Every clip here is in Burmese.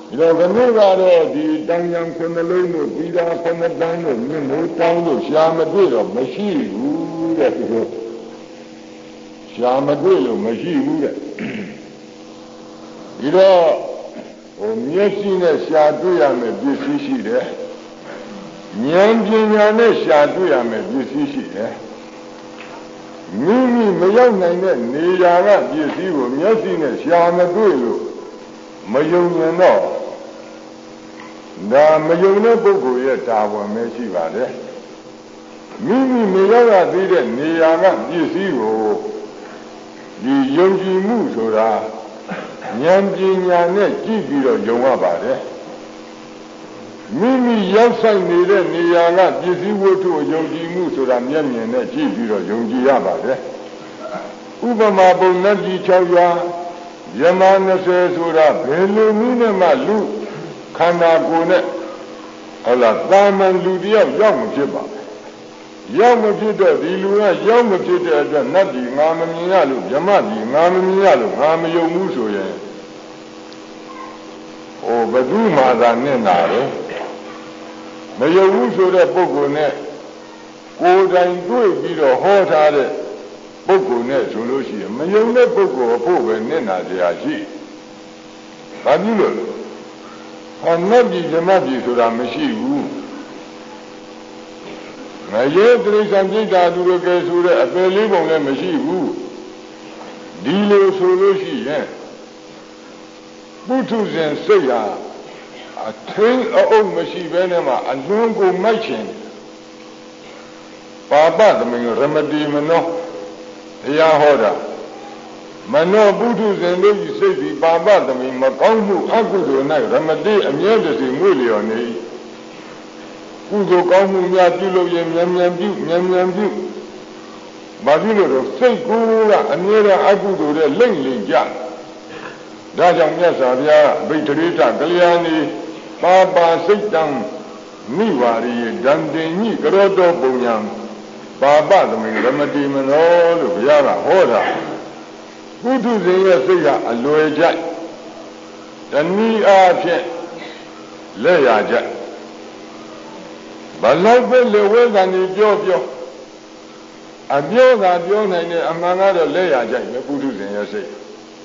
ဒါကနေ့ကတော့ဒီတန်ရံခုနှလုံးတို့ပြီးတာခုနှတန်းတို့မြင့်မိုးတောင်းတို့ရှားမတွေ့တော့မရှိဘူးတဲ့သူတို့ရှားမတွေ့လို့မရှိဘူးတဲ့ဒီတော့မျက်စိနဲ့ရှားတွေ့ရမယ်ပစ္စည်းရှိတယ်ဉာဏ်ပညာနဲ့ရှားတွေ့ရမယ်ပစ္စည်းရှိတယ်မိမိမရောက်နိုင်တဲ့နေရာကပစ္စည်းကိုမျက်စိနဲ့ရှားမတွေ့လို့မယုံရင်တော့ဒါမယုံတဲ့ပုဂ္ဂိုလ်ရဲ့တာဝန်ပဲရှိပါတယ်မိမိမရောက်ရသေးတဲ့နေရာကပစ္စည်းကိုဒီယုံကြည်မှုဆိုတာဉာဏ်ပညာနဲ့ကြည့်ပြီးတော့ယုံရပါတယ်မိမိရောက်ဆိုင်နေတဲ့နေရာကပစ္စည်းဝတ္ထုယုံကြည်မှုဆိုတာမျက်မြင်နဲ့ကြည့်ပြီးတော့ယုံကြည်ရပါတယ်ဥပမာပုံနဲ့ဒီ6ရွာယမ20ဆိုတာဘယ်လိုနည်းနဲ့မှလူခန္ဓာကိုယ်နဲ့ဟုတ်လားတာမန်လူတယောက်ရောက်မဖြစ်ပါရောက်မဖြစ်တော့ဒီလူကရောက်မဖြစ်တဲ့အတွက်နတ်ပြည်ငါမမြင်ရလို့ယမပြည်ငါမမြင်ရလို့ငါမယုံဘူးဆိုရင်ဘယ်သူမှသာနဲ့နာတယ်မယုံဘူးဆိုတဲ့ပုဂ္ဂိုလ်နဲ့ကိုယ်တိုင်တွေ့ပြီးတော့ဟောထားတဲ့ပုဂ္ဂိုလ်နဲ့ဆိုလို့ရှိရင်မယုံတဲ့ပုဂ္ဂိုလ်အဖို့ပဲနဲ့နာစရာရှိဘာဖြစ်လို့နတ်ပြည်ဇမပြည်ဆိုတာမရှိဘူးငရဲတိရစ္ဆာန်ပြိတ္တာသူတို့ကဲဆိုတဲ့အပယ်လေးပုံလည်းမရှိဘူးဒီလိုဆိုလို့ရှိရင်ပုထုဇဉ်စိတ်ဟာအထင်းအုပ်မရှိဘဲနဲ့မှအလွန်ကိုမိုက်ချင်ပါပသမင်ရမတိမနောတရားဟောတာမနောပုထုဇဉ်တို့ဤစိတ်သည်ပါပသမင်မကောင်းမှုအကုသိုလ်၌ရမတိအမြဲတစေမွေ့လျော်နေကုသိုလ်ကောင်းမှုများပြုလို့ရင်မြန်မြန်ပြုဘာဖြစ်လို့တော့စိတ်ကူးကအမြဲတမ်းအကုသိုလ်တဲ့လိမ့်လိမ့်ကြဒါကြောင့်မြတ်စွာဘုရားဗိတ္တရိတကလျာဏီပါပါစိတ်တံမိဝါရိယဒံတင်ညိကရောတောပုံညာပါပသမင်ရမတိမနောလို့ဘုရားကဟောတာပုထုဇဉ်ရဲ့စိတ်ကအလွယ်ကြတဏှီအားဖြင့်လက်ရကြဘလောက်ပဲလေဝဲကံကြီးပြောအပြောသာပြောနိုင်တဲ့အမှန်ကတော့လက်ရကြပဲပုထုဇဉ်ရဲ့စိတ်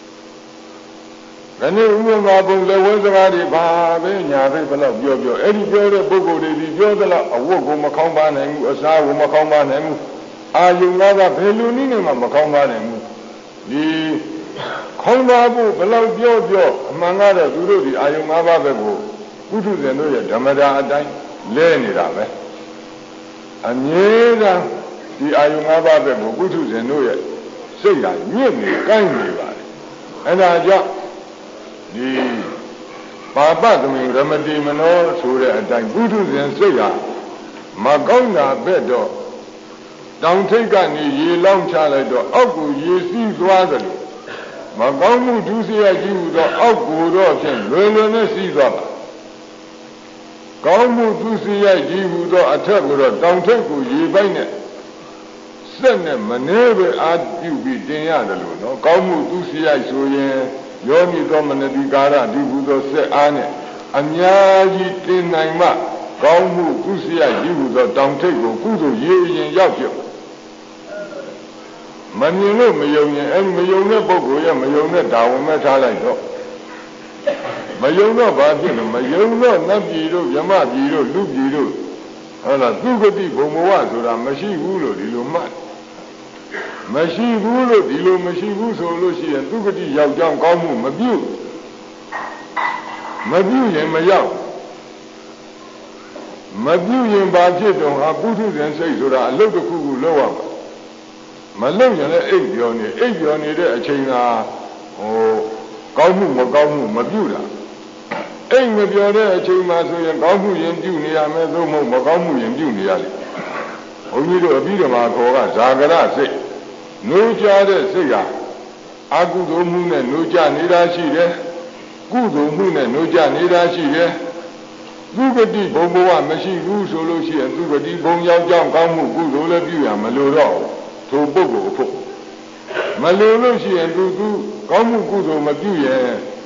ဒါနဲ့ဥပမာပုံလေဝဲစကားတွေဘာပဲညာပဲဘလောက်ပြောအဲ့ဒီပြောတဲ့ပုဂ္ဂိုလ်တွေဒီပြောသလောက်အဝတ်ကိုမခေါင်းပါနိုင်ဘူးအစားကိုမခေါင်းပါနိုင်ဘူးအာယုံကဘယ်လိုနည်းနဲ့မှမခေါင်းပါနိုင်ဘူးဒီခေါင်းပါဖို့ဘလောက်ပြောအမှန်ကတော့သူတို့ဒီအာယုံ၅ပါးပဲကိုပုထုဇဉ်တို့ရဲ့ဓမ္မတာအတိုင်းလဲနေတာပဲအမြဲတမ်းဒီအာယုံ၅ပါးပဲကိုပုထုဇဉ်တို့ရဲ့စိတ်ကညစ်နေကိုင်းနေပါတယ်အဲဒါကြောင့်ဒီပါပသမင်ရမတိမနောဆိုတဲ့အတိုင်းပုထုဇဉ်စိတ်ဟာမကောင်းတာပဲတော့တောင်ထိပ်ကနေရေလောင်းချလိုက်တော့အောက်ကိုရေစီးသွားတယ်လို့မကောင်းမှုဒုစရိုက်ကြီးဟူသောအောက်ကိုတော့ဖြင့်လွယ်လွယ်နဲ့စီးသွားပါကောင်းမှုဒုစရိုက်ကြီးဟူသောအထက်ကိုတော့တောင်ထိပ်ကိုရေပိုက်နဲ့စက်နဲ့မနှဲပဲအာပြုပြီးတင်ရတယ်လို့နော်ကောင်းမှုဒုစရိုက်ဆိုရင်ယောနိသောမနတိကာရဒီဟူသောစက်အားနဲ့အများကြီးတင်နိုင်မှကောင်းမှုဒုစရိုက်ကြီးဟူသောတောင်ထိပ်ကိုကုသိုလ်ရေရင်ရောက်ပြမမြင်လို့မယုံရင်အဲ့မယုံတဲ့ပုဂ္ဂိုလ်ရဲ့မယုံတဲ့ဒါဝင်မဲ့ထားလိုက်တော့မယုံတော့ဘာဖြစ်လဲမယုံတော့နတ်ပြည်တို့ယမပြည်တို့လူပြည်တို့ဟုတ်လားသူဂတိဘုံဘဝဆိုတာမရှိဘူးလို့ဒီလိုမှတ်မရှိဘူးလို့ဒီလိုမရှိဘူးဆိုလို့ရှိရင်သူဂတိရောက်ကြောင်းကောင်းမှုမပြုရင်မရောက်မပြုရင်ဘာဖြစ်တော့ဟာပုထုဇဉ်စိတ်ဆိုတာအလုတ်တစ်ခုခုလောက်ရမှာမလုံရင်လည်းအိပ်ပြောနေတဲ့အချိန်ကကောင်းမှုမကောင်းမှုမပြုတာအိမ်မပြောတဲ့အချိန်မှာဆိုရင်ကောင်းမှုရင်ပြုနေရမယ်သို့မဟုတ်မကောင်းမှုရင်ပြုနေရလိမ့်ဘုန်းကြီးတို့အပြီးဓမ္မခေါ်ကဇာကရစိတ်နိုးကြတဲ့စိတ်ဟာအကုသိုလ်မှုနဲ့နိုးကြနေတာရှိတယ်ကုသိုလ်မှုနဲ့နိုးကြနေတာရှိတယ်သူဂတိဘုံဘဝမရှိဘူးဆိုလို့ရှိရင်သူဂတိဘုံရောက်ကြောင်းကောင်းမှုကုသိုလ်လည်းပြုရမလို့တော့ထိုပုဂ္ဂိုလ်အဖို့မလိုလို့ရှိရင်သူကောင်းမှုကုသိုလ်မပြုရင်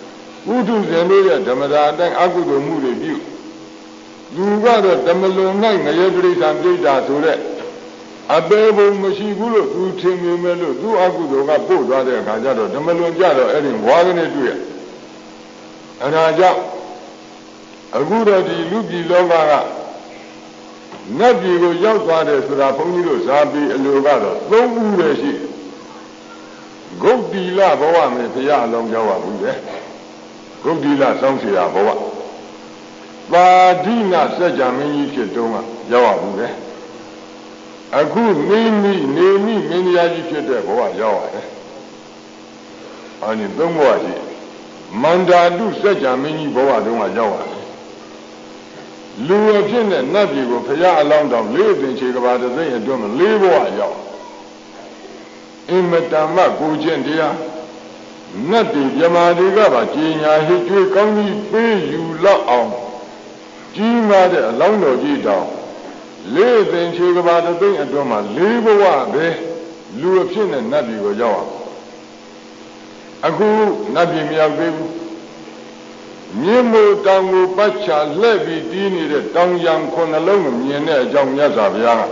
ပုထုဇဉ်တို့ရဲ့ဓမ္မတာအတိုင်းအကုသိုလ်မှုတွေပြုသူကတော့ဓမ္မလွန်၌ငရဲတိရစ္ဆာန်ပြိတ္တာဆိုတဲ့အပေဘုံမရှိဘူးလို့သူထင်မြင်မဲ့လို့သူအကုသိုလ်ကပို့သွားတဲ့အခါကျတော့ဓမ္မလွန်ကြတော့အဲ့ဒီဘွားကနေတွေ့ရအဲ့ဒါကြောင့်အခုတော့ဒီလူပြည်လောကကနတ်ပြည်ကိုရောက်သွားတယ်ဆိုတာဘုန်းကြီးတို့ဇာတိအလိုကတော့၃ခုပဲရှိဂုတ်တိလဘဝမှာဘုရားအလုံးရောက်ပါဘူးလေဂုတ်တိလစောင်းเสียဘဝပါဠိနာစัจ जा မင်းကြီးဖြစ်တုန်းကရောက်ပါဘူးလေအခုနေမိမင်းတရားကြီးဖြစ်တဲ့ဘဝရောက်ရတယ်အဲဒီ၃ဘဝရှိမန္တာတုစัจ जा မင်းကြီးဘဝတုန်းကရောက်ရတယ်လူအဖြစ်နဲ့နတ်ပြည်ကိုဘုရားအလောင်းတော်လေးသိင်ခြေကဘာတစ်သိန်းအတွင်းမှာ၄ဘဝရောက်အင်မတန်မှကိုချင်းတရားနတ်ပြည်မြမာတွေကပါကြီးညာဟစ်ကျွေးကောင်းကြီးပေးယူလောက်အောင်ကြီးမားတဲ့အလောင်းတော်ကြီးတောင်လေးသိင်ခြေကဘာတစ်သိန်းအတွင်းမှာ၄ဘဝပဲလူအဖြစ်နဲ့နတ်ပြည်ကိုရောက်အောင်အခုနတ်ပြည်မရောက်သေးဘူးမြင်းမို့တောင်ကိုပတ်ချလှည့်ပြီးတီးနေတဲ့တောင်ရံခုနှလုံးကိုမြင်တဲ့အကြောင်းမြတ်စွာဘုရားက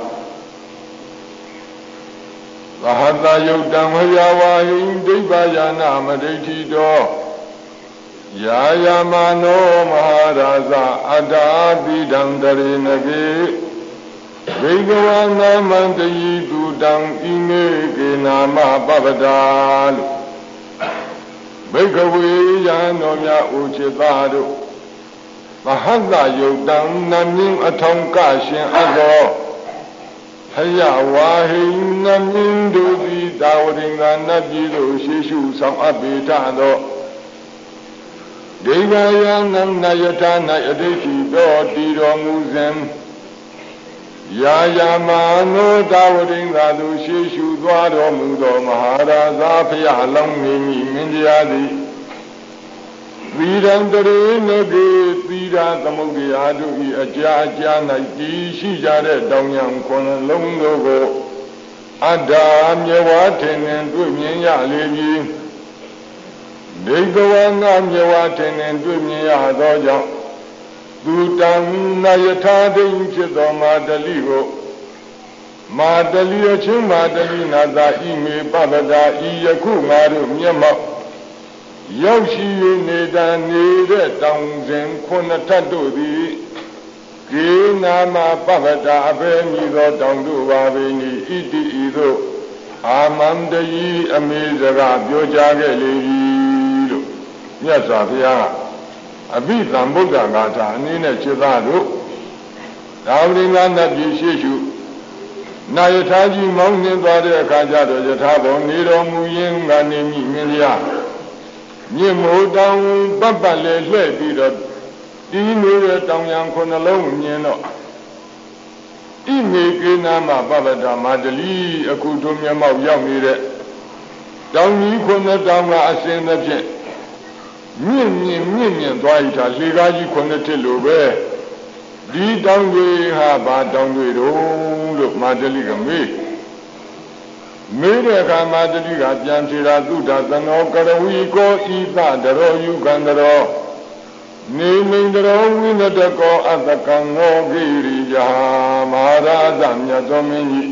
သဟတယုတ်တံဝယဝဟိဒိဗ္ဗယာနာမဒိဋ္ဌိတောယာယမနောမဟာရာဇအတ္တာတိဒံတရေနကေဘိကဝနာမန္တယိတုတံဣမေကေနာမပပဒါလို့ဘိကဝေယံတော်များဥจิตသားတို့မဟတယုတ်တံနမင်းအထောင်ကရှင်အပ်သောဖယဝါဟိနမင်းတို့သည်တာဝတိင်္ဂနတ်ပြည်သို့ရှိရှုဆောင်အပ်ပေထသောဒိဗ္ဗယနံနယထာ၌အဋ္ဌိတော်တည်တော်မူစဉ်ယာယမနောတာဝတိင်္ဂသို့ရှိရှုသွားတော်မူသောမဟာရာဇဖယလောင်းနေမည်မင်းတရားသည်သီရံတရေနကေသီရာသမုဒ္ဒရာတို့၏အကြာ၌တည်ရှိကြတဲ့တောင်ရံခုနှလုံးတို့ကိုအတ္တာမြေဝါထင်နှင်တွေ့မြင်ရလေပြီဒိဋ္ဌဝနာမြေဝါထင်နှင်တွေ့မြင်ရသောကြောင့်သူတံနယထာဒိဋ္ဌိဖြစ်သောမာတလိကိုမာတလိအချင်းမာတလိနာသာဣမေပပဒါဤယခုငါတို့မျက်မှောက်ရောက်ရှိနေတာနေတဲ့တောင်စဉ်ခုနှစ်ထပ်တို့သည်ကေနာမပပဒါအဘယ်မည်သောတောင်တို့ပါပေ၏ဣတိဤသို့အာမန္တယီအမေစကားပြောကြားခဲ့လေ၏လို့မြတ်စွာဘုရားအဘိဓမ္ဗုဒ္ဓဂါထာအနည်းနဲ့ခြေသားတို့ဒါဝိင္ဂနတ်ပြည်ရှိရှုနာယထာကြီးမောင်းနှင်းသွားတဲ့အခါကျတော့ယထာဘောနေတော်မူရင်းကနေမိမင်းရမြင့်မိုးတောင်ပတ်ပတ်လဲလှဲ့ပြီးတော့တီးနေတဲ့တောင်ရံခုနှလုံးမြင်တော့ဣမေကေနာမပပဒမာတလီအခုတို့မျက်မှောက်ရောက်နေတဲ့တောင်ကြီးခုနှစ်တောင်ကအစင်းသဖြင့်မြင့်သွားရတာလေကားကြီးခုနှစ်ထစ်လိုပဲဒီတောင်တွေဟာဘာတောင်တွေတော့လို့မာတလိကမေးတဲ့အခါမာတလိကပြန်ဖြေတာသုဒ္ဓသနောကရဝီကောဤသတရောယုကန္တရောနေမိန်တရောဝိနတကောအတကံဟောဂိရိယမဟာရာဇမြတ်သောမင်းကြီး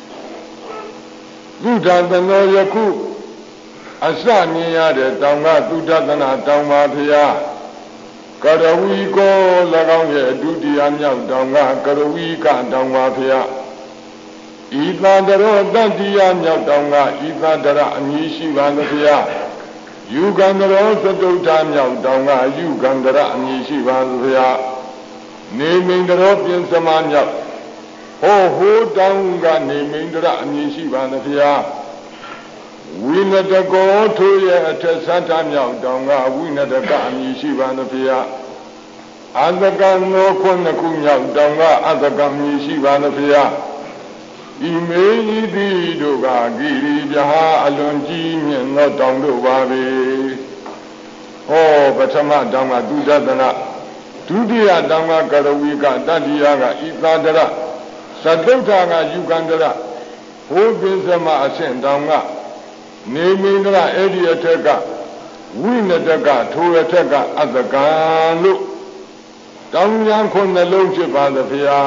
သုဒ္ဓသနောယခုအစမြင်ရတဲ့တောင်ကသုဒ္ဓသနာတောင်ပါဖျားကရဝီကို၎င်းရဲ့ဒုတိယမြောက်တောင်ကကရဝီကတောင်ပါဖျားဤသန္တရောတတိယမြောက်တောင်ကဤသန္တရအမည်ရှိပါသဖျားယူကန္တရောသတုဋ္ဌမြောက်တောင်ကယူကန္တရအမည်ရှိပါသဖျားနေမိန်တရောပြင်စမမြောက်ဟိုတောင်ကနေမိန်တရအမည်ရှိပါသဖျားဝိနတကောထိုရဲ့အထက်သတ္တမြောက်တောင်ကဝိနတကအမည်ရှိပါသဖျားအတကံသောခုနှစ်ခုမြောက်တောင်ကအတကံမည်ရှိပါသဖျားဤမေဤသည်တို့ကဂိရိပြဟာအလွန်ကြီးမြင့်သောတောင်တို့ပါပဲဟောပထမတောင်ကသုဒ္ဓသနာဒုတိယတောင်ကကရဝီကတတိယကဤသာတရသတုဋ္ဌကယူကန္တရဟိုပင်စမအဆင့်တောင်ကနေမိန္ဒရအဲ့ဒီအထက်ကဝိနတကထိုရထက်ကအတကံလို့တောင်းရန်ခုနှလုံးဖြစ်ပါသဖေဟာ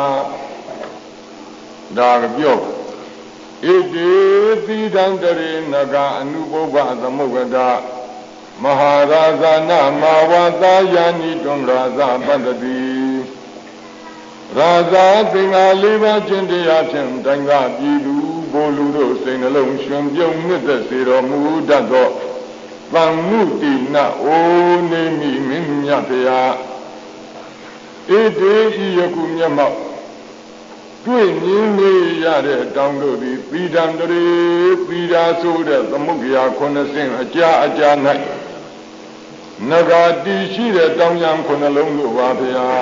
ဒါကပြောဣတိသီတံတရေနကအနုပုဗ္ဗသမုဂ္ဂဒမဟာရာဇာနာမဝါသာယာနိတွံရာဇပတ္တိရာဇာသင်္ဃာ၄ပါးခြင်းတရားဖြင့်တိုင်းကပြည်သူဘိုလ်လူတို့စိတ်နှလုံးရှင်ပြုံးနှစ်သက်စေတော်မူတတ်သောသံမှုတိနအိုနေမိမင်းမြတ်ဖျားဣတိဤယခုမျက်မှောက်တွေ့မြင်နေရတဲ့တောင်းတို့သည်သီတံတရေသီတာဆိုတဲ့သမုဒ္ဒရာခုနှစ်ဆင့်အကြာ၌နဂါတိရှိတဲ့တောင်းရန်ခုနှလုံးတို့ပါဗျာ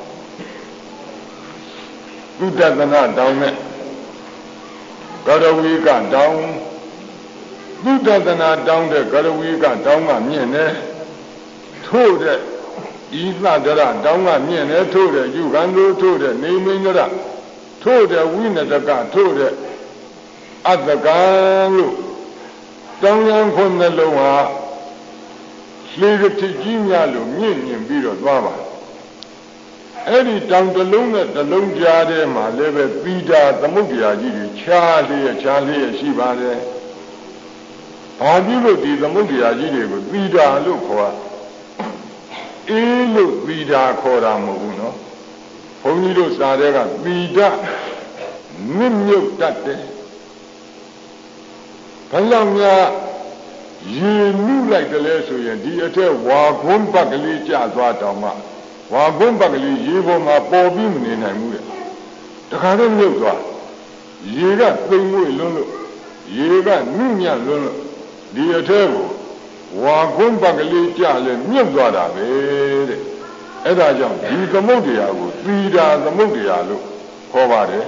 သုတသနာတောင်းနဲ့ကရဝီကတောင်းသုတသနာတောင်းတဲ့ကရဝီကတောင်းကမြင့်နေထို့တဲ့ဤသဒရတောင်းကမြင့်နေထို့တဲ့ယူကံတို့ထို့တဲ့နေမင်းရထို့တဲ့ဝိနတကထို့တဲ့အတ္တကံလို့တောင်းရန်ခုနှလုံးဟာလေကတိကြီးများလို့မြင့်ပြီးတော့သွားပါအဲ့ဒီတောင်တစ်လုံးနဲ့တစ်လုံးကြားထဲမှာလည်းပဲသီတာသမုဒ္ဒရာကြီးတွေခြားလျက်ရှိပါတယ်ဘာဖြစ်လို့ဒီသမုဒ္ဒရာကြီးတွေကိုသီတာလို့ခေါ်အေးလို့သီတာခေါ်တာမဟုတ်ဘူးနော်ဘုန်းကြီးတို့စာထဲကသီတာမြင့်မြုပ်တတ်တယ်ဘယ်လောက်များရေနုလိုက်တယ်လဲဆိုရင်ဒီအထက်ဝါခွန်းပတ်ကလေးကျသွားတောင်မှဝါခွန်းပတ်ကလေးရေပေါ်မှာပေါ်ပြီးမနေနိုင်ဘူးတဲ့တခါတော့မြုပ်သွားရေကသိမ့်မွေ့လွန်းလို့ရေကနုညံ့လွန်းလို့ဒီအထက်ကိုဝါခွန်းပတ်ကလေးကျလဲမြုပ်သွားတာပဲတဲ့အဲ့ဒါကြောင့်ဒီသမုဒ္ဒရာကိုသီတာသမုဒ္ဒရာလို့ခေါ်ပါတယ်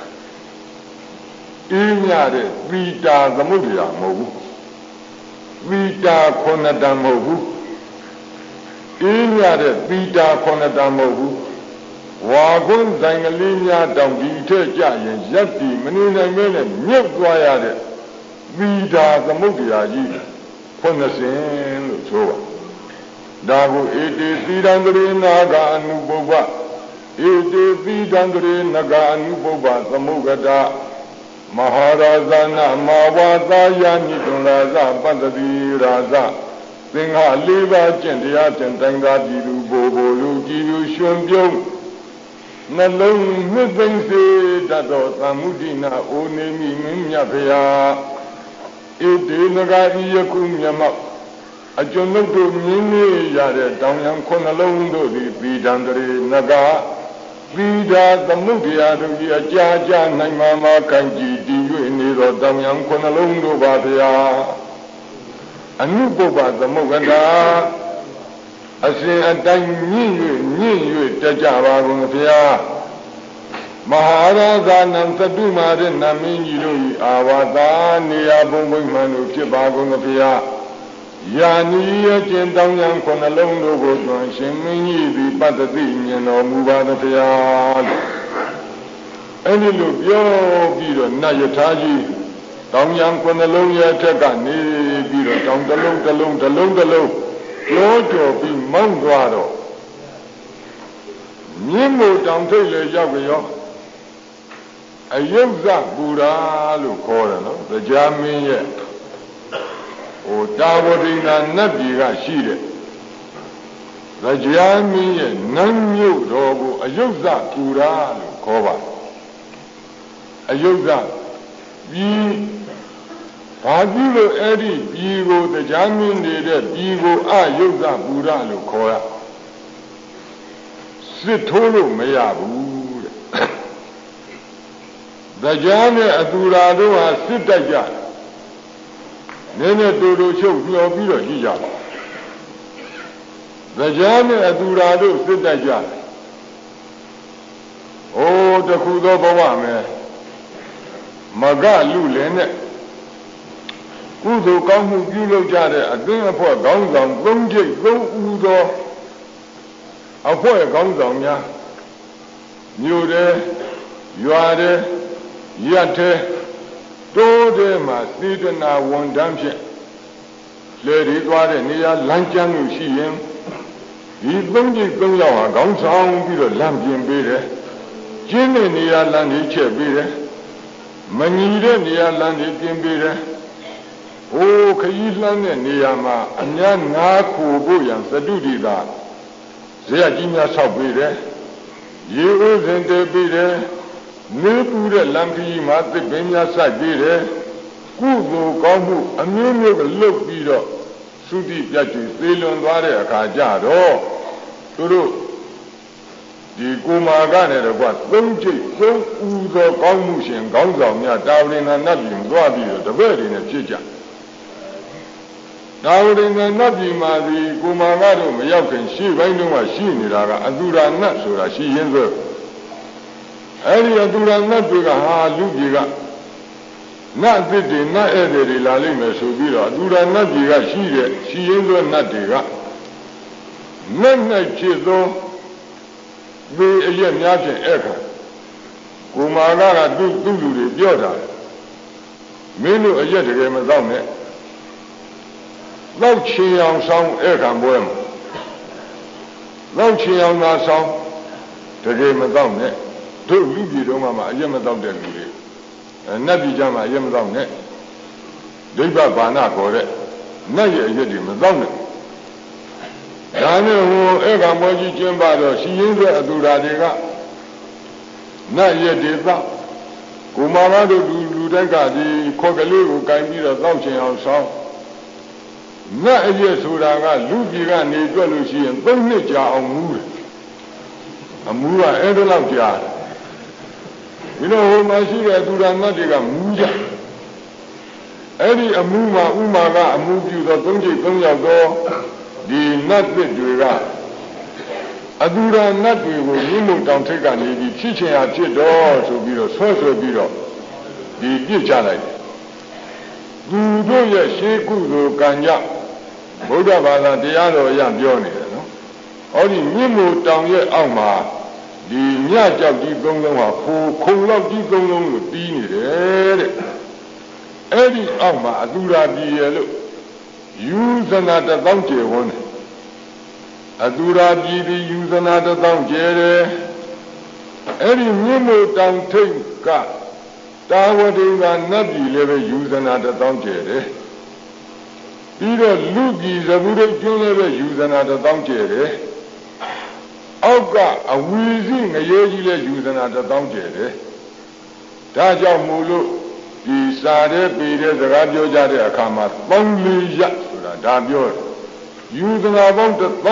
အေးမြတဲ့သီတာသမုဒ္ဒရာမဟုတ်ဘူးသီတာခုနှစ်တန်မဟုတ်ဘူးအေးမြတဲ့သီတာခုနှစ်တန်မဟုတ်ဘူးဝါခွန်းဆိုင်ကလေးများတောင်ဒီထက်ကြရင်ရက်တီမနေနိုင်မဲနဲ့မြုပ်သွားရတဲ့သီတာသမုဒ္ဒရာကြီးခုနှစ်စင်လို့ဆိုပါဒါကိုဧတေသီတံတရေနာကအနုပုဗ္ဗဧတေသီတံတရေနဂအနုပုဗ္ဗသမုဂ္ဂဒမဟာရာဇာနာမဝါသာယာနိတွံရာဇပတ္တိရာဇသင်္ဃ၄ပါးကျင့်တရားဖြင့်တိုင်းကားပြည်သူဘိုလ်လူကြည်လူရှင်ပြုံးနှလုံးနှစ်သိမ့်စေတတ်သောသံမှုဒိနာအိုနေမိမင်းမြတ်ဖျားဣတိနဂါဤယခုမျက်မှောက်အကျွန်ုပ်တို့မြင်နေရတဲ့တောင်ရန်ခုနှလုံးတို့သည်သီတံတရေနဂါသီတာသမုဒ္ဒရာတို့၏အကြာနိုင်မှာကံကြည်တည်၍နေသောတောင်ရန်ခုနှလုံးတို့ပါဗျာအနုပုဗ္ဗသမုဂ္ဂတာအစဉ်အတိုင်းညင့်၍တက်ကြပါကုန်ဗျာမဟာရာဇာနံသတုမာရနမင်းကြီးတို့၏အာဝါသာနေရာဘုံဘုံမှန်တို့ဖြစ်ပါကုန်ဗျာယာနီယကျင်တောင်းရန်ခုနှလုံးတို့ကိုသွန်ရှင်မင်းကြီးသည်ပတ္တိမြင်တော်မူပါသည်ဗျာအဲ့ဒီလိုပြောပြီးတော့နတ်ယထာကြီးတောင်းရန်ခုနှလုံးရဲ့ထက်ကနေပြီးတော့တောင်းတစ်လုံးလောကြော်ပြီးမောင်းသွားတော့မြင်းမို့တောင်ထိတ်လေရောက်ကြောအယုဇ္ဇပူရာလို့ခေါ်တယ်နော်တရားမင်းရဲ့တာဝတိနာနတ်ပြည်ကရှိတဲ့တရားမင်းရဲ့နန်းမြို့တော်ကိုအယုဇ္ဇပူရာလို့ခေါ်ပါတယ်အယုဇ္ဇပြည်ဘာဖြစ်လို့အဲ့ဒီပြည်ကိုတရားမင်းနေတဲ့ပြည်ကိုအယုဇ္ဇပူရာလို့ခေါ်ရစစ်ထိုးလို့မရဘူးတဲ့တရားနဲ့အတူရာတို့ဟာစစ်တိုက်ကြနည်းနည်းတူချုပ်ညှော်ပြီးတော့ကြည့်ကြပါတရားနဲ့အတူရာတို့စစ်တိုက်ကြတခုသောဘဝမယ်မကလူလင်းနဲ့ကုသိုလ်ကောင်းမှုပြုလုပ်ကြတဲ့အသင်းအဖွဲ့ခေါင်းဆောင်၃ချိတ်၃ဦးသောအဖွဲ့ခေါင်းဆောင်များမြို့တဲ့ရွာတဲ့ရပ်တဲ့တိုးတဲ့မှာစေတနာဝန်ထမ်းဖြင့်လေဒီသွားတဲ့နေရာလမ်းကျမ်းလို့ရှိရင်ဒီသုံးကြိမ်သုံးယောက်ဟာခေါင်းဆောင်ပြီးတော့လမ်းပြင်ပေးတယ်ကျင်းတဲ့နေရာလမ်းကြီးချက်ပေးတယ်မညီတဲ့နေရာလမ်းကြီးပြင်ပေးတယ်ဟိုခရီးလှမ်းတဲ့နေရာမှာအများငါးခိုဖို့ရန်သတုတိသာဇေယကြီးများဆောက်ပေးတယ်ရေဥစဉ်တည်ပေးတယ်နေပူတဲ့လမ်းခရီးမှာသစ်ပင်များစိုက်ပေးတယ်ကုသိုလ်ကောင်းမှုအမျိုးမျိုးလုပ်ပြီးတော့သုတိပြတ်ကျွေးသေလွန်သွားတဲ့အခါကျတော့သူတို့ဒီကိုမာကနဲ့တော့ကသုံးချိတ်သုံးဦးသောကောင်းမှုရှင်ကောင်းဆောင်များတာဝရိဏနတ်ပြည်သွားပြီးတော့တပည့်တွေနဲ့ဖြစ်ကြတာဝရိဏနတ်ပြည်မှာဒီကိုမာကတို့မရောက်ခင်ရှေ့ပိုင်းတုန်းကရှိနေတာကအတုရာနတ်ဆိုတာရှိရင်းဆိုအဲဒီအတုရာနတ်တွေကဟာလူကြီးကနတ်အသစ်တွေနတ်ဧည့်သည်တွေလာလိမ့်မယ်ဆိုပြီးတော့အတူရာနတ်ကြီးကရှိတဲ့ရှိရင်းသောနတ်တွေကနတ်၌ဖြစ်သောဒီအရက်များဖြင့်ဧကကိုမာကသူ့လူတွေပြောတာမင်းတို့အရက်တကယ်မသောနဲ့လောက်ချင်အောင်ဆောင်ဧကံပွဲမှာလောက်ချင်အောင်သာဆောင်တကယ်မသောနဲ့တို့လူကြီးတော်မှအရက်မသောတဲ့လူတွေနတ်ပြည်ကြမှာရက်မသောနဲ့ဒိဗ္ဗဘာနာခေါ်တဲ့နတ်ရဲ့အရက်တွေမသောနဲ့ဒါနဲ့ဟိုဧကံပွဲကြီးကျင်းပတော့ရှိရင်းတဲ့အတူဓာတွေကနတ်ရက်တွေသောကိုမာမတို့လူတိုက်ကဒီခေါက်ကလေးကိုကင်ပြီးတော့သောက်ချင်အောင်ဆောင်းနတ်အရက်ဆိုတာကလူပြည်ကနေကြွလို့ရှိရင်3နှစ်ကြာအောင်မူးတယ်အမူးကအဲ့ဒါလောက်ကြာတယ်ဒီလိုဟိုမှာရှိတဲ့သူရနတ်တွေကမူးကြအဲ့ဒီအမှုမှာဥမာကအမှုပြုသော3ချိတ်3ယောက်သောဒီနတ်သစ်တွေကအတူရနတ်တွေကိုမြင့်မို့တောင်ထိပ်ကနေပြီးဖြစ်ချင်ရဖြစ်တော့ဆိုပြီးတော့ဆွဲပြီးတော့ဒီပြစ်ချလိုက်တယ်သူတို့ရဲ့ရှေးကုသိုလ်ကံကြောင့်ဗုဒ္ဓဘာသာတရားတော်အရပြောနေတယ်နော်ဟောဒီမြင့်မို့တောင်ရဲ့အောက်မှာဒီညကြောက်ကြီးသုံးလုံးဟာခုံလောက်ကြီးသုံးလုံးကိုတီးနေတယ်တဲ့အဲ့ဒီအောက်မှာအတူရာပြည်ရဲ့လို့ယူဇနာ1000ကျေဝန်းတယ်အတူရာပြည်ဒီယူဇနာ1000ကျေတယ်အဲ့ဒီမြင့်မို့တောင်ထိပ်ကတာဝတိကနတ်ပြည်လည်းပဲယူဇနာ1000ကျေတယ်ပြီးတော့လူပြည်သဗ္ဗုဒ္ဓကျွန်းလည်းပဲယူဇနာ1000ကျေတယ်အောက်ကအဝီစီငရဲကြီးလဲယူဇနာ1000ကျဲတယ်ဒါကြောင့်မို့လို့ဒီစာတဲ့ပေတဲ့စကားပြောကြတဲ့အခါမှာ3-4ရက်ဆိုတာဒါပြောတယ်ယူဇနာပေါင်း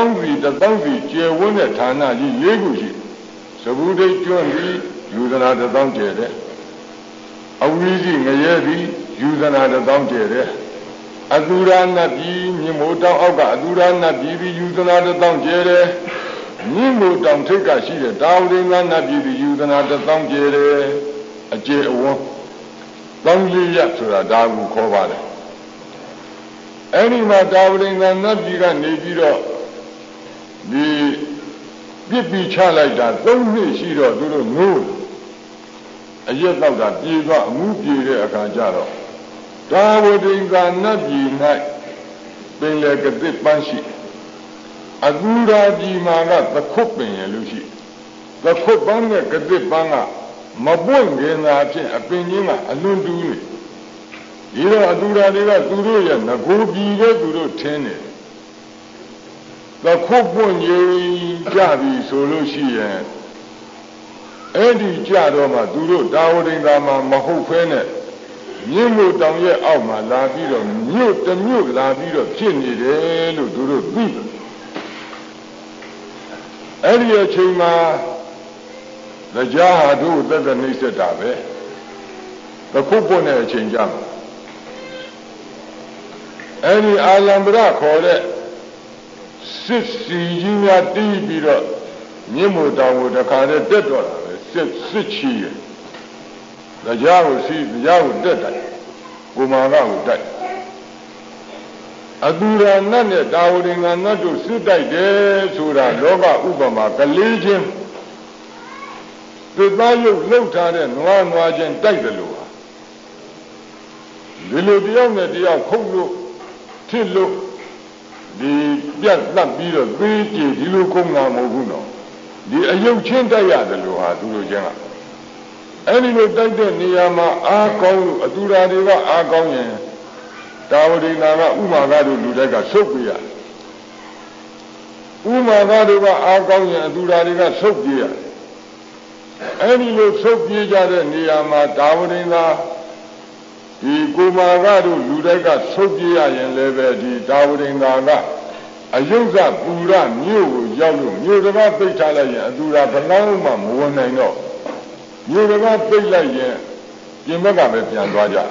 1000စီကျဲဝန်းတဲ့ဌာနကြီး၄ခုရှိသဗ္ဗုဒ္ဓကျွန်းပြီးယူဇနာ1000ကျဲတယ်အဝီစီငရဲပြီးယူဇနာ1000ကျဲတယ်အတူရနတ်ပြည်မြေမိုးတောင်အောက်ကအတူရနတ်ပြည်ပြီးယူဇနာ1000ကျဲတယ်မြင့်မို့တောင်ထိပ်ကရှိတဲ့တာဝရိဏနတ်ပြည်သူယူဇနာ1000ကျဲတယ်အကျေအဝန်း3-4ရက်ဆိုတာဒါကိုခေါ်ပါတယ်အဲ့ဒီမှာတာဝရိဏနတ်ပြည်ကနေပြီးတော့ဒီပြစ်ပြီးချလိုက်တာ3နှစ်ရှိတော့သူတို့နိုးအရက်တော့တာပြေသွားအမှုပြေတဲ့အခါကျတော့တာဝရိဏနတ်ပြည်၌ပင်လေကတိပန်းရှိအတူရာပြည်မှာကသခုတ်ပင်ရလို့ရှိသခုတ်ပန်းနဲ့ကတိပန်းကမပွင့်ခင်သာဖြင့်အပင်ကြီးကအလွန်တူးနေဒီတော့အတူရာတွေကသူတို့ရဲ့ငကိုပြည်တဲ့သူတို့ထင်းတယ်သခုတ်ပွင့်ကြီးကြပြီဆိုလို့ရှိရင်အဲ့ဒီကြတော့မှသူတို့တာဝရိန်သာမှာမဟုတ်ဖဲနဲ့မြင့်မို့တောင်ရဲ့အောက်မှာလာပြီးတော့မြို့တစ်မြို့လာပြီးတော့ဖြစ်နေတယ်လို့သူတို့သိတယ်အဲ့ဒီအချိန်မှာတရားဟာတို့သက်သက်နှိမ့်ဆက်တာပဲသခုပွင့်တဲ့အချိန်ကြမှာအဲ့ဒီအာလံပရခေါ်တဲ့စစ်စီကြီးများတီးပြီးတော့မြင့်မို့တောင်ကိုတခါတည်းတက်တော့တာပဲစစ်ချီရတရားကိုစီးတရားကိုတက်တယ်ကိုမာကကိုတိုက်အတူရာနတ်နဲ့တာဝရိဏနတ်တို့စစ်တိုက်တယ်ဆိုတာလောကဥပမာကလေးချင်းသစ်သားရုပ်လှုပ်ထားတဲ့နွားချင်းတိုက်တယ်လို့ဟာဒီလိုတယောက်နဲ့တယောက်ခုတ်လို့ Tillo di piazza Piro, vedi di Lucona Moguno, di Ayucinta Yadaloha, Dulogena. Any no Dante Niyama, Akon, Adura Riva, Akon, Tawadina, Umagadu, Ludega, Sophia. Umagadu, Akon, Adura Riva, Sophia. Any no Sophia Niyama, Tawadina, the Gumagadu, Ludega, Sophia, and Leve, the Tawadina, Ayuza, Pura, New, Yalu, New Betala, Adura, Panama, one I know. You never pay like you never have a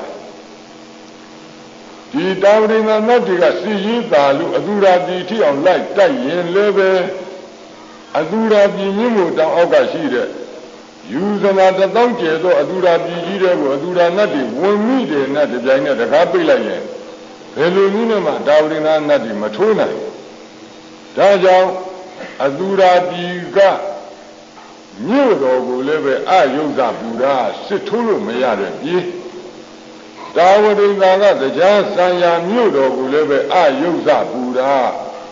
the doubting and nothing see you, Adura DT on light, dying, leve, Adura Bimu down Ogashide. Use another donkey, Adura Bigida, Adura Nadi, one media, not the Jana, the Happy Lion. Hello, Ninema, doubting and Nadi, Matuna. Daja, Adura Biga. New dog leve Ayuza Buddha, Situlu Mayade. Dawadi Naga, the Jansaya, new dog leve Ayuza Buddha.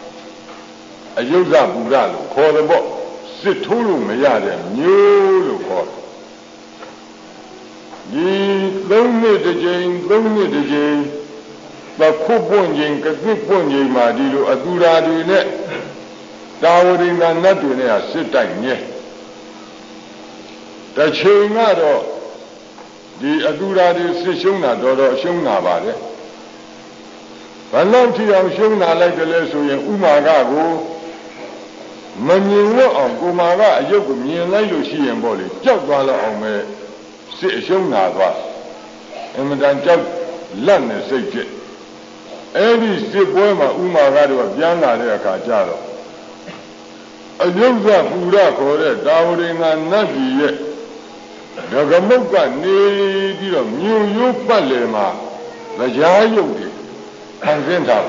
Ayuza Buddha, call the book, Situlu Mayade, new call. Ye lonely the Jane, the Kupon, Kapon, Madilu, Adura do net. Dawadi Nanadune, sit down, yes. The Chingado, the Adura de Shuna, Dodo Shuna Bade. But long to young Shuna like the lesson in Umagago, Manuwa on Gumaga, Yokumi and Lailushi and Boli, Jogwala on me, Shuna was, and Madame Jog London Sage. Any Sibwema Umagado of Yana de Cajaro. A Yoga Buddha called it, Dowding and Nazi yet. Nagamuka ni biro New Palema, the Jayuki, and Zenta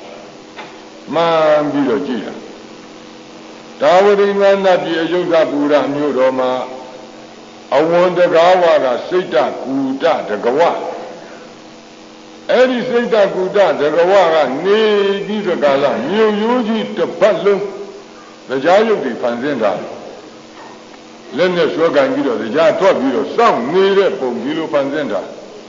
Man Biro Gina. Towering and Nadia Yoga Buddha New Roma, I want the Gawaga, Sita, Kuda, the Gawa. Any Sita Kuda, the Gawaga, ni Biro Gala, New Yuji, the Palu, the Jayuki, Panzenta. Let us work and give the Jan top Biro, some needed for Biro Panzenda.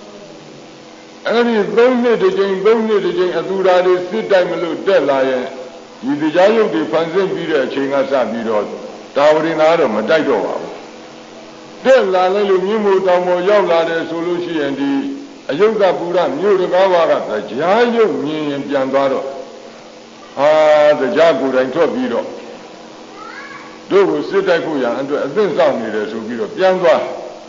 Any lonely the Jane, Adura, sit time a little dead lion. If the Jayo de Panzen Biro, Chingasa Biro, Towering Adam, a Dido. Then Lalalu Nimu Damo Yola, Solution, and the Ayoga Buddha, New Gawaga, the Jayo, me and Piandaro. Ah, the Jago and Tobiro. Do sit I go and then sound me to be a piano.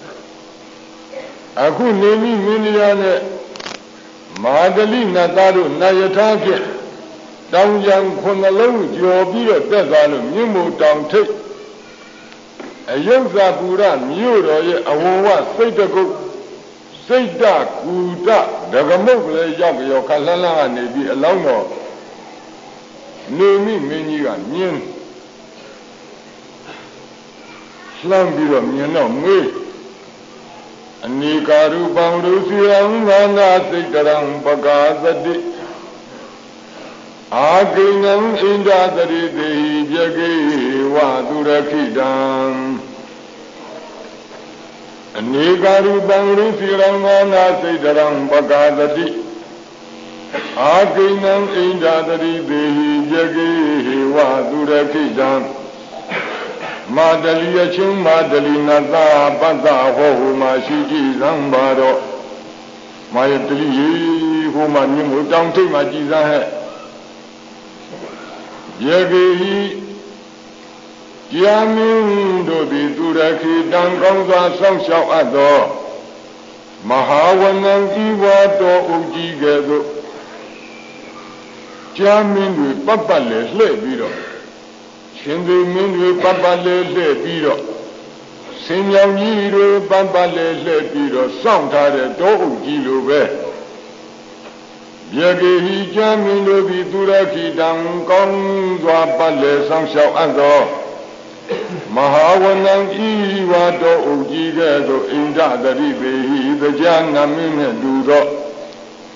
I could name Miliane Madalina Daru Nayataki. Down young Konalo, your beer, Bezalum, Nimu down take. A young Zabura, Muro, Awa, Seta Kuda, the Gamogre Yag, your Kalana, and be alone. Name me, Minian. Slambiro, me. Nikaru Bandusiram, Nana, Sitaram, Pagazadi. Aginam Indadari, the Yagi, Wadurakidan. Nikaru Bandusiram, Nana, Sitaram, Pagazadi. Aginam Indadari, the Yagi, Wadurakidan. Madalia Chim Madalina Banda Ho Mashiji Zambaro Mayatli Humanimu down to Majiza Yagi Yamin Dobi Duraki Dangonga Sam Shao Ado Mahawanam Iwado Ujigedo Jamin Papale Lebido. Shindu Mindu Babale Biro, Sinyam Yiru Babale Biro, Santare Do Gilube. Yagi Jamino Viduraki Dang Gong Bale Sam Shao Ando Mahawanam Iwado Ujigedo Inda the Ribe, the Janamin Dudo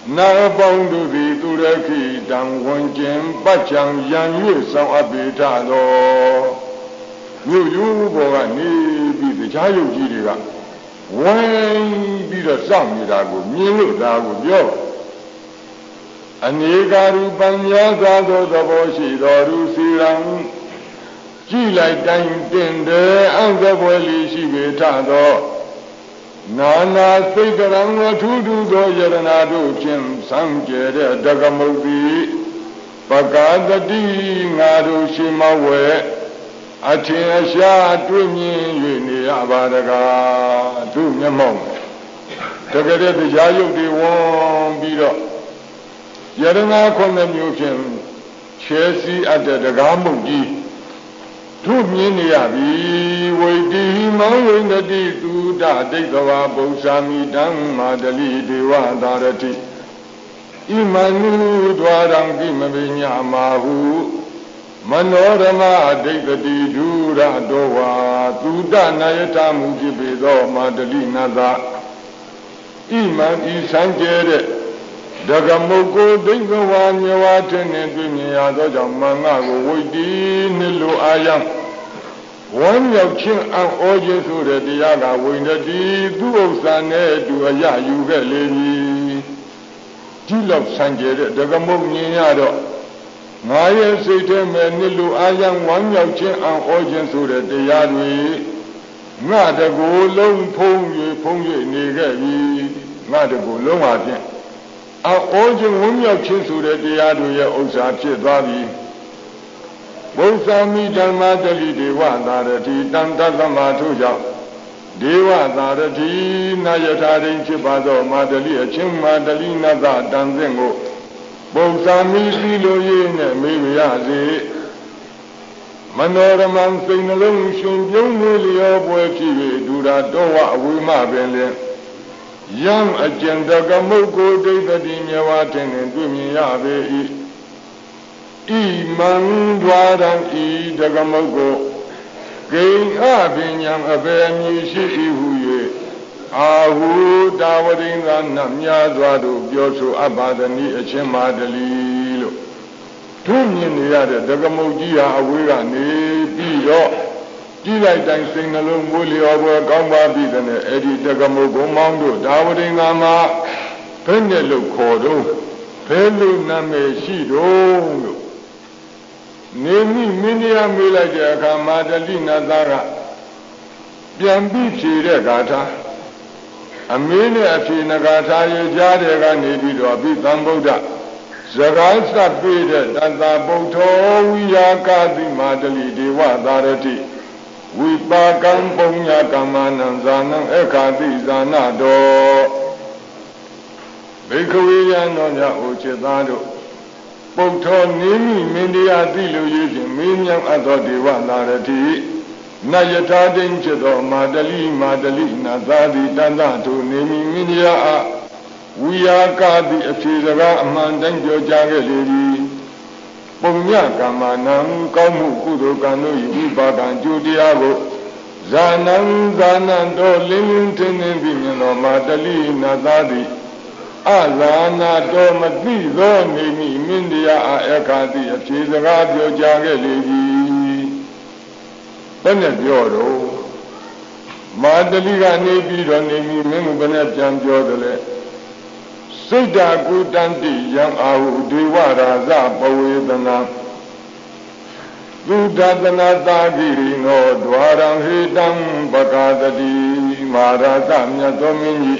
နာပေါင်းတို့သည်သူရခိတံဝန်ကျင်ပတ်ချံရန်၍ဆောင်အပ်ပေထသောမြို့ယူဘောကနေပြီးတရားယုတ်ကြီးတွေကဝိုင်းပြီးတော့စောင့်နေတာကိုမြင်လို့ဒါကိုပြောအနေကာရူပံများစွာသောသဘောရှိတော်သူစီရန်ကြည်လိုက်တိုင်းတင်တယ်အံ့သပွဲလေးရှိပေထသောနာနာစိတ်ကရံဝထုထုသောယရနာတို့ဖြင့်စံကြဲတဲ့တက္ကမုတ်တိပကာတတိငါတို့ရှိမဝဲအထင်အရှားတွေ့မြင်၍နေရပါတကားသူမျက်မှောက်တကယ်တရားယုတ်တွေဝန်းပြီးတော့ယရနာခုနှစ်မျိုးဖြင့်ခြေစီအပ်တဲ့တကားမုတ်ကြီးသူမြင်နေရပြီဝိတိမောဝိန္ဒတိသူဒဒိဋ္ဌဝါပု္ပ္ပာမိဓမ္မာတလိဒေဝသာရတိဣမနုဒွါရံကိမပိညာမာဟုမနောရမဒိဋ္ဌတိဒုရတောဝါသူဒနာယတမှုဖြစ်ပေသောမာတလိနသဣမံဤစံကျဲတဲ့ဒဂမုတ်ကိုဒိဋ္ဌဝါမြဝါထင်းနှင့်တွေ့မြင်ရသောကြောင့်မင်္ဂကိုဝိတိနှလိုအာယံဝမ်းမြောက်ခြင်းအံ့ဩခြင်းဆိုတဲ့တရားကဝိန္ဒတိသူဥစ္စာနဲ့အတူအရယူခဲ့လေပြီဒီလောက်စံကြဲတဲ့ဒဂမုတ်မြင်ရတော့ငါရဲ့စိတ်ထဲမှာနှလိုအာယံဝမ်းမြောက်ခြင်းအံ့ဩခြင်းဆိုတဲ့တရားတွေငါတကူလုံးဖုံး၍နေခဲ့ပြီငါတကူလုံးပါဖြင့်အောခြင်းဝန်းမြောက်ခြင်းဆိုတဲ့တရားတွေရဲ့ဥစ္စာဖြစ်သွားပြီဘုဇာမိဓမ္မတလိဒေဝသာရတိတံတသမထို့ကြောင့်ဒေဝသာရတိနာယထာရင်းဖြစ်ပါသောမာတလိအချင်းမာတလိနသတံသင်ကိုဘုဇာမိသီလိုရေးနဲ့မေးရစေမနောရမံစိတ်နှလုံးရှင်ပြုံးနေလျောပွဲဖြစ်၍ဒူရာတောဝအဝိမပင်လင်ယံအကျဉ်တကမုတ်ကိုဒိဋ္ဌတိမြဝါထင်တွင်တွေ့မြင်ရပေ၏ဣမံဒွါရံဤတကမုတ်ကိုဂိဉ္အပညာအဘေအမည်ရှိ၏ဟု၍အာဟုတာဝရိင်္ဂနများစွာတို့ပြောဆိုအပ်ပါသည်အချင်းမာတလီလို့သူမြင်နေရတဲ့တကမုတ်ကြီးဟာအဝေးကနေပြီးတော့ကြည့်လိုက်တိုင်းစိတ်နှလုံးမွေးလျော်ပွဲကောင်းပါပြီတဲ့အဲ့ဒီတက္ကမုတ်ကိုမောင်းတို့ဒါဝရိင်္ဂါမှာဘယ်နဲ့လို့ခေါ်တော့ဘယ်လိုနာမည်ရှိတော့လို့နေမိမင်းကြီးမေးလိုက်တဲ့အခါမာတလိနသကပြန်ပြီးဖြေတဲ့ဂါထာအမင်းနဲ့အဖြေနဂါထာရေကြားတဲ့ကနေပြီးတော့အဘိဓမ္ဗုဒ္ဓဇဂါစပ်ပြတဲ့တတ္တဗုဒ္ဓဝိယာကတိမာတလိဒေဝသာရတိဝိပါကံပုံညာကမ္မနံဇာနံအခါတိဇာနာတော်ဘိက္ခဝေယံတော်များအိုချစ်သားတို့ပုထ္ထောနိမိမင်းတရားသိလို့ရခြင်းမင်းမြတ်အပ်သောဒေဝနာရတိနယထာတိန်ဖြစ်သောမာတလိနာသာတိတန်တထိုနိမိမင်းတရားအဝိယာကတိအဖြေစကားအမှန်တိုင်းပြောကြားခဲ့လေသည်ပုံညကမ္မနံကောင်းမှုကုသိုလ်ကံတို့၏ဝိပါကံကျိုးတရားကိုဇာနံတော်လင်းလင်းထင်းထင်းပြီးမြင်တော်မာတလိနာသာတိအဇာနာတော်မသိသောနေမိမင်းတရားအခါတိအဖြေစကားပြောကြားခဲ့လေပြီဘယ်နဲ့ပြောတော့မာတလိကနေပြီးတော့နေမိမင်းကဘယ်နဲ့ပြန်ပြောတယ်လဲစိတ်ဓာကုတန္တိယံအာဟုဒေဝရာဇပဝေဒနာသုဒသနာတာဂိရိနောဒွါရံဟေတံပကာတတိမဟာရာဇမြတ်သောမင်းကြီး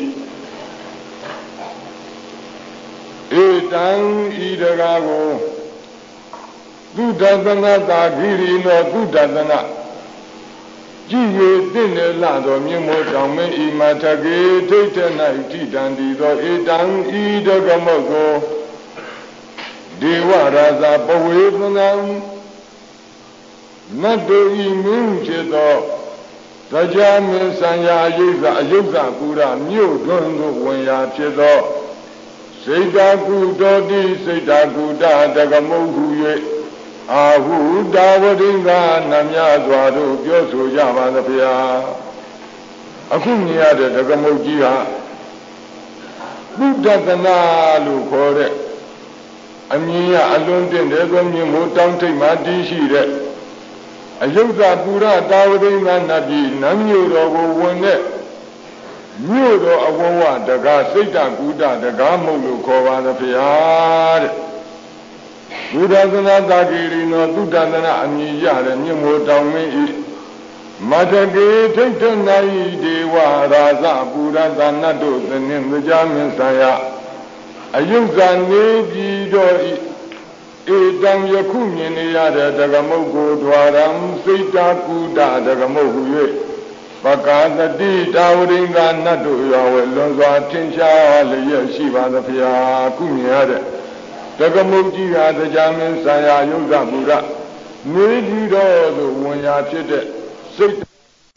ဧတံဤတကားကိုသုဒသနာတာဂိရိနောသုဒသနာကြည်ရတင့်နေလာတော်မြင့်မောဆောင်မင်းဤမထကေထိတ်တဲ့၌တိတံဒီသောဧတံဤတကမုတ်ကိုဒေဝရာဇပဝေသနံနတ်တို့ဤမင်းဖြစ်သောတရားမင်းဆံရာအယုဇကုရမြို့တွင်သို့ဝင်ရာဖြစ်သောစိတ်တာကုတော်တိစိတ်တာကုတတကမုတ်ဟု၍အာဟုတာဝရိင်္ဂနများစွာတို့ပြောဆိုကြပါသဗျာအခုမြင်ရတဲ့ဒကမုတ်ကြီးဟာသုဒ္ဓနာလို့ခေါ်တဲ့အမြင်ရအလွန်တင်တဲ့သောမြင်မို့တောင်းထိပ်မှတည်ရှိတဲ့အယုဒ္ဓပူရတာဝတိငါနတ်ပြည်နတ်မြို့တော်ကိုဝင်တဲ့မြို့တော်အဝဝတကားစိတ်တကုဒတကားမုတ်လို့ခေါ်ပါသဖေဟာတဲ့ဘုရားသနာတာဂိရိနောသုဒ္ဓနာအမြင်ရတဲ့မြင်မို့တောင်းမင်းဤမတကေထိတ်ထနိုင်ဒေဝရာဇပူရသနတ်တို့သနှင့်ကြမင်းဆံရအယုဇာနေပြည်တော်ဤဧတံယခုမြင်နေရတဲ့တက္ကမုတ်ကိုဒွါရံစိတ်တာကုဒတက္ကမုတ်ဟု၍ပကာသတိတာဝရိင်္ဂနတ်တို့ရောဝဲလွန်စွာထင်ရှားလျက်ရှိပါသဖျားခုမြင်ရတဲ့တက္ကမုတ်ကြီးဟာတရားမင်းဆံရယုဇပူရနေပြည်တော်သို့ဝင်ရာဖြစ်တဲ့စိတ်